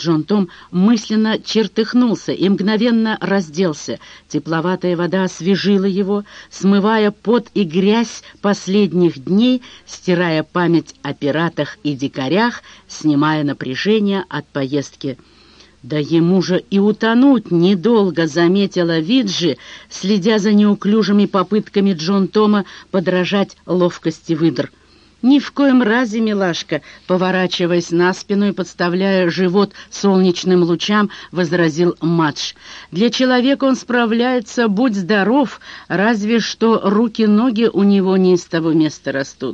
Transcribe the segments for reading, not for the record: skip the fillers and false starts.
Джон Том мысленно чертыхнулся и мгновенно разделся. Тепловатая вода освежила его, смывая пот и грязь последних дней, стирая память о пиратах и дикарях, снимая напряжение от поездки. «Да ему же и утонуть недолго», — заметила Виджи, следя за неуклюжими попытками Джон Тома подражать ловкости выдр. «Ни в коем разе, милашка», — поворачиваясь на спину и подставляя живот солнечным лучам, возразил Мадж. «Для человека он справляется, будь здоров, разве что руки-ноги у него не из того места растут».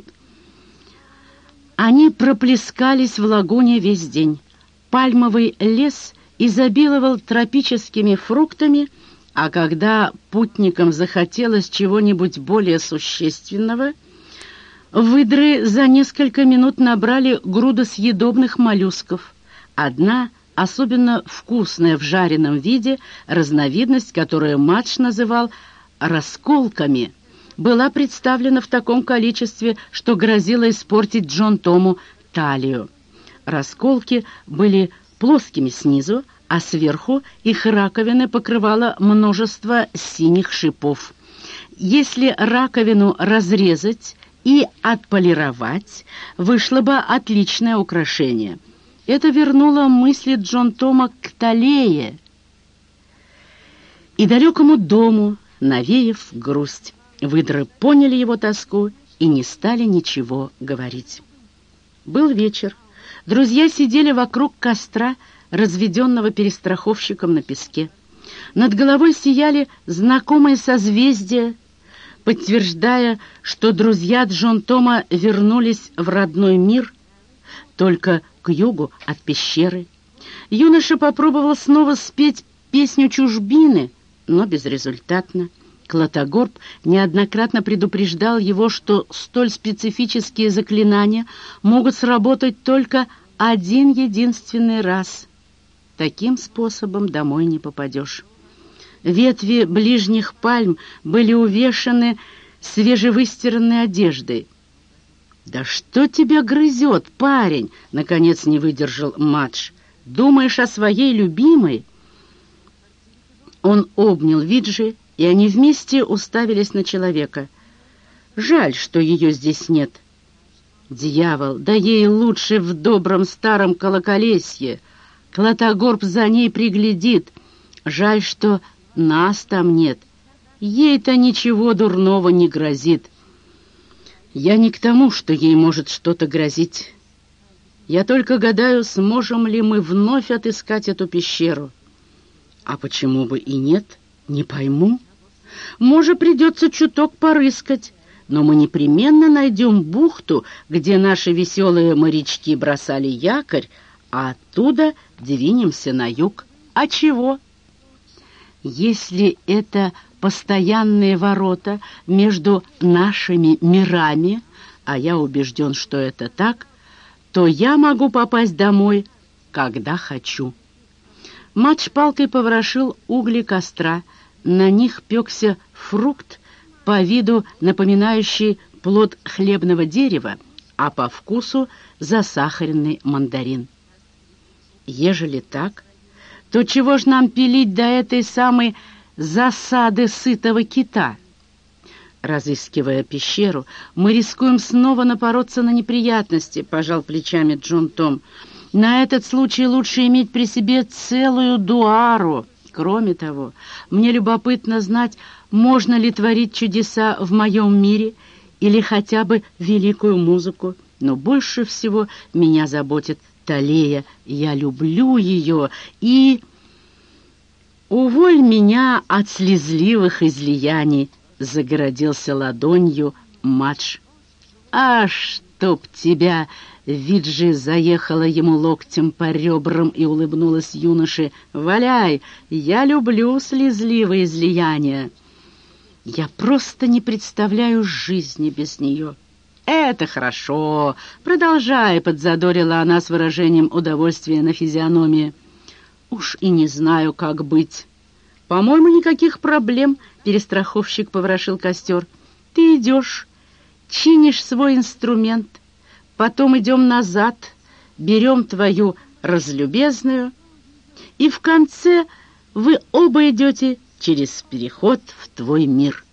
Они проплескались в лагуне весь день. Пальмовый лес изобиловал тропическими фруктами, а когда путникам захотелось чего-нибудь более существенного, выдры за несколько минут набрали груду съедобных моллюсков. Одна, особенно вкусная в жареном виде, разновидность, которую Мадж называл расколками, была представлена в таком количестве, что грозило испортить Джон Тому талию. Расколки были плоскими снизу, а сверху их раковины покрывало множество синих шипов. Если раковину разрезать и отполировать, вышло бы отличное украшение. Это вернуло мысли Джон Тома к Талее и далекому дому, навеяв грусть. Выдры поняли его тоску и не стали ничего говорить. Был вечер. Друзья сидели вокруг костра, разведенного перестраховщиком на песке. Над головой сияли знакомые созвездия, подтверждая, что друзья Джон Тома вернулись в родной мир, только к югу от пещеры. Юноша попробовал снова спеть песню чужбины, но безрезультатно. Клотогорб неоднократно предупреждал его, что столь специфические заклинания могут сработать только один единственный раз. Таким способом домой не попадешь. Ветви ближних пальм были увешаны свежевыстиранной одеждой. «Да что тебя грызет, парень?» — наконец не выдержал Мадж. «Думаешь о своей любимой?» Он обнял Виджи, и они вместе уставились на человека. «Жаль, что ее здесь нет». «Дьявол, да ей лучше в добром старом Колоколесье. Клотогорб за ней приглядит. Жаль, что нас там нет. Ей-то ничего дурного не грозит». «Я не к тому, что ей может что-то грозить. Я только гадаю, сможем ли мы вновь отыскать эту пещеру». «А почему бы и нет? Не пойму. Может, придется чуток порыскать, но мы непременно найдем бухту, где наши веселые морячки бросали якорь, а оттуда двинемся на юг. А чего? Если это постоянные ворота между нашими мирами, а я убежден, что это так, то я могу попасть домой, когда хочу». Мадж палкой поворошил угли костра. На них пекся фрукт, по виду напоминающий плод хлебного дерева, а по вкусу засахаренный мандарин. Ежели так, то чего ж нам пилить до этой самой засады сытого кита? Разыскивая пещеру, мы рискуем снова напороться на неприятности, пожал плечами Джон Том. На этот случай лучше иметь при себе целую дуару. Кроме того, мне любопытно знать, можно ли творить чудеса в моем мире или хотя бы великую музыку. Но больше всего меня заботит Талея. Я люблю ее и... «Уволь меня от слезливых излияний», — загородился ладонью Мадж. «А чтоб тебя!» Виджи заехала ему локтем по ребрам и улыбнулась юноше. «Валяй, я люблю слезливые излияния. Я просто не представляю жизни без нее». «Это хорошо. Продолжай», — подзадорила она с выражением удовольствия на физиономии. «Уж и не знаю, как быть». «По-моему, никаких проблем», — перестраховщик поворошил костер. «Ты идешь, чинишь свой инструмент, потом идем назад, берем твою разлюбезную И в конце вы оба идете через переход в твой мир.